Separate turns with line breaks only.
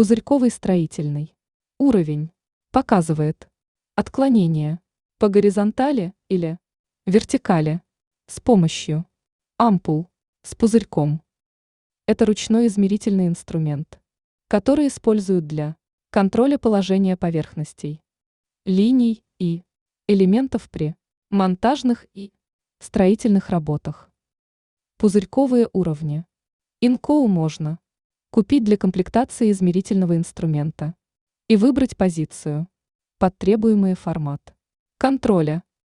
Пузырьковый строительный уровень показывает отклонение по горизонтали или вертикали с помощью ампул с пузырьком. Это ручной измерительный инструмент, который используют для контроля положения поверхностей, линий и элементов при монтажных и строительных работах. Пузырьковые уровни. ИНКОУ можно купить для комплектации измерительного инструмента и выбрать позицию под требуемый формат контроля.